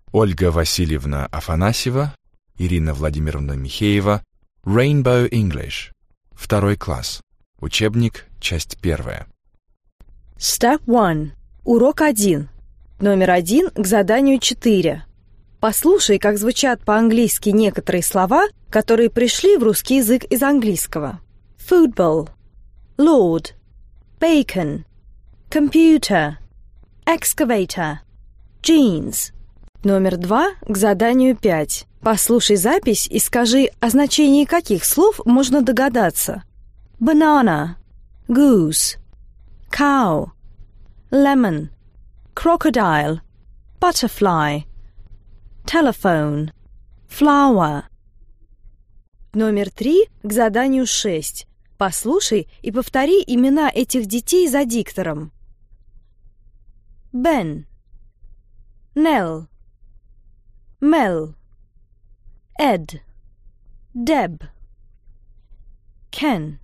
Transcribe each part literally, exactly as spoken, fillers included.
Ольга Васильевна Афанасьева, Ирина Владимировна Михеева, Rainbow English. Второй класс. Учебник, часть первая. Step one. Урок один. Номер один к заданию четыре. Послушай, как звучат по-английски некоторые слова, которые пришли в русский язык из английского. Football, Lord, bacon, computer, excavator, jeans. Номер два к заданию пять. Послушай запись и скажи, о значении каких слов можно догадаться. Banana, goose, cow, lemon, crocodile, butterfly, telephone, flower. Номер три к заданию шесть. Послушай и повтори имена этих детей за диктором. Бен, Нелл, Мел, Эд, Деб, Кен.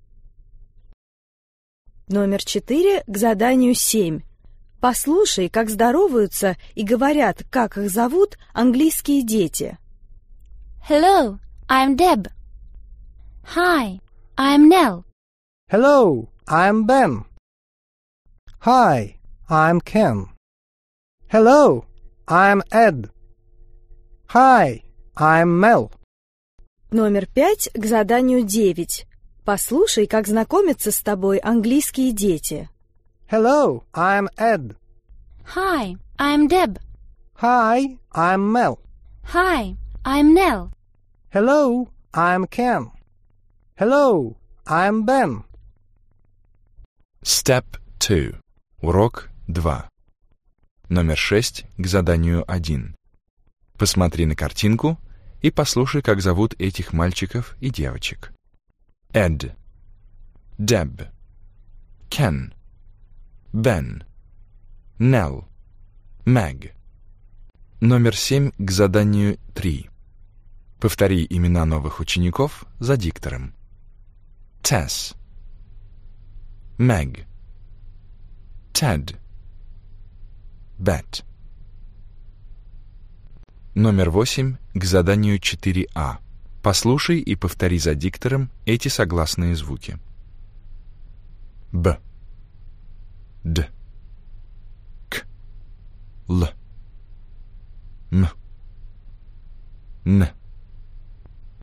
Номер четыре к заданию семь. Послушай, как здороваются и говорят, как их зовут английские дети. Hello, I'm Deb. Hi, I'm Nell. Hello, I'm Ben. Hi, I'm Ken. Hello, I'm Ed. Hi, I'm Mel. Номер пять к заданию девять. Послушай, как знакомятся с тобой английские дети. Hello, I'm Ed. Hi, I'm Deb. Hi, I'm Mel. Hi, I'm Nell. Hello, I'm Ken. Hello, I'm Ben. Step two. Урок два. Номер шесть к заданию один. Посмотри на картинку и послушай, как зовут этих мальчиков и девочек. Эд, Деб, Кен, Бен, Нелл, Мэг. Номер семь к заданию три. Повтори имена новых учеников за диктором. Тесс, Мэг, Тед, Бет. Номер восемь к заданию четыре а. Послушай и повтори за диктором эти согласные звуки. Б, Д, К, Л, М, Н,